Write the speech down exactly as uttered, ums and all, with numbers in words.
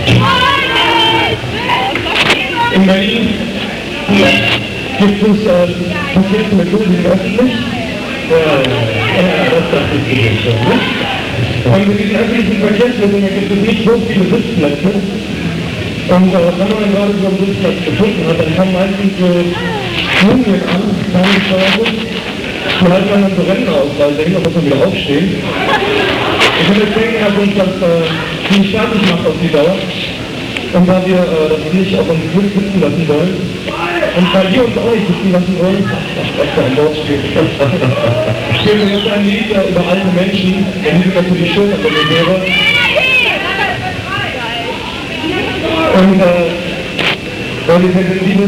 In Berlin gibt es äh, Verkehrsmethoden öffentlich. Ja, ja, das dachte ich mir schon, ne? Und mit diesen öffentlichen Verkehrsmitteln gibt es nicht so viele Sitzplätze. Und äh, wenn man dann gerade so einen Sitzplatz gefunden hat, dann kommen meistens so Mumien an, kleine Steuern, die halten dann so Rentenauswahl, denken, da muss man wieder aufstehen. Ich würde denken, dass uns das äh, ziemlich fertig macht auf die Dauer. Und da wir äh, das nicht auf uns sitzen lassen wollen, und weil wir uns auch nicht sitzen lassen wollen, was da ein Wort steht, spielen wir jetzt ein Lied äh, über alte Menschen, der Lied für die Schulter von mir wäre. Und äh, weil wir